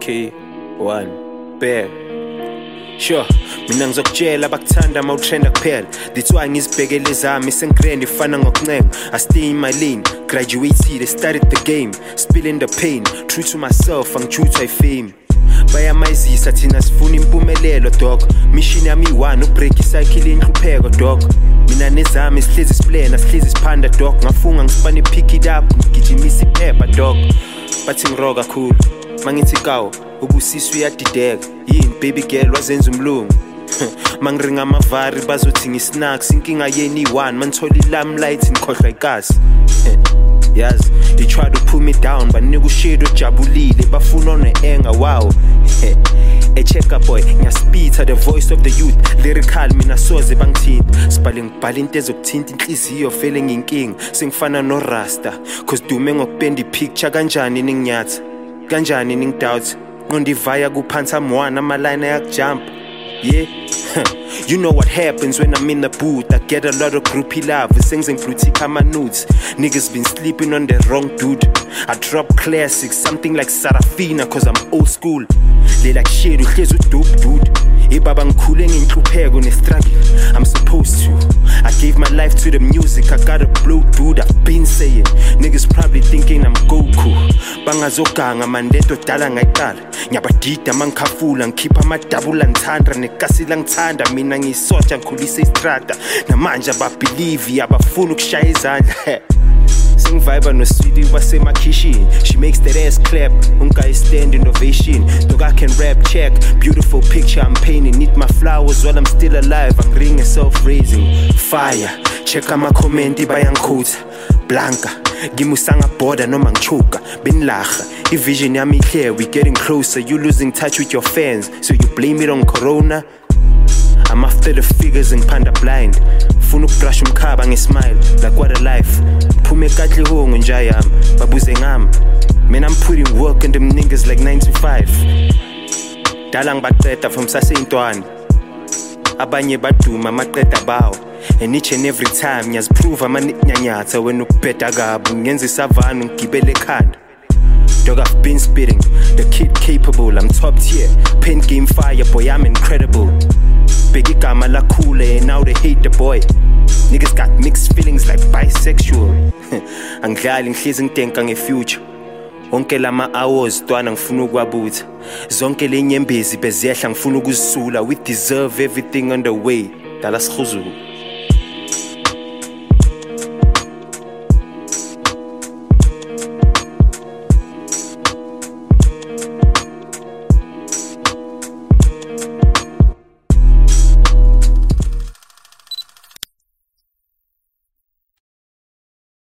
K1 Bear. Sure, mina ngizokutshela bakuthanda mawutrenda kuphela. That's why ngizibhekele zami sengigrand ifana ngokuncenga. I stay in my lane, graduated, started the game, spilling the pain, true to myself, angichuthwa ifame. Bayamazisa thina sifuna impumelelo dog. Mission yami one ubreak icycle inhlupheko dog. Mina nezami sihlezi siplena sihlezi siphanda dog. Ngafunga ngisipane pick it up ngigijimisa iphepha dog. Bathi ngiroga kakhulu mangithi kawo ubusisi uyadideka. Yini baby girl wazenza umlungu. Mangiringa amavari bazothi ngisnacks inkinga yeni one manthola ilamlight ngikhohlwa igazi. Yes, they try to pull me down but nigga shit ojabulile bafuna onenga wow. A checker boy ngiyaspeed the voice of the youth lyrical mina soze bangithinta spelling into ezokuthinta inhliziyo vele nginkinga sengifana no rasta cause dume ngokupenda ipicture kanjani ninginyatha kanjani ningidoubt nqondi vaya kuphansi mwana ama line ayakujump. Yeah. You know what happens when I'm in the booth. I get a lot of groupie love. Things in blue my nudes. Niggas been sleeping on the wrong dude. I drop classics, something like Sarafina, cause I'm old school. They like shit, uhlezi dope dude. Ibaba ngikhule nginhlupheko ne-struggle. I'm supposed to. I gave my life to the music. I gotta blow dude. I've been saying niggas probably thinking I'm Goku. Bangazoganga mandento dala ngayiqala. Ngiyabadida mangikhafula ngikhipha amadabula ngithanda nekasi langithanda mina ngisotsha ngikhulisa istrada namanje ababelieve abafuna ukushaya izandla. Sing vibe no sweetie wasemakhishini. She makes that ass clap. Unka stand innovation. Dog I can rap check. Beautiful picture I'm painting. Need my flowers while I'm still alive. I'm ringing self-raising. Fire. Check out my comment bayangikhutha. Blanca. Gimusanga border noma ngichuka. Binlaga. Vision yami clear. We getting closer. You losing touch with your fans. So you blame it on Corona. I'm after the figures and panda blind. Funa ukubrush umkhaba ngismile like what a life. Phume kahle hongo nja yami babuze ngami. Man I'm putting work in them niggas like 9 to 5. Dala ngibaqeda from saseyintwana. Abanye baduma maqeda bawo. And each and every time ngiyaziprove amanyanyatha wena ukubheda kabi ngenza isavana ngigibele ekhanda. Dog I've been spitting, the kid capable, I'm top tier. Pen game fire, boy I'm incredible. Big igama lakhule and now they hate the boy. Niggas got mixed feelings like bisexual. Angidlali ngihlezi ngitenka ngefuture. Onke lama hours twana ngifuna ukwabutha. Zonke lenyembezi beziyahla ngifuna ukuzisula. We deserve everything on the way. Dala sikhuzulu.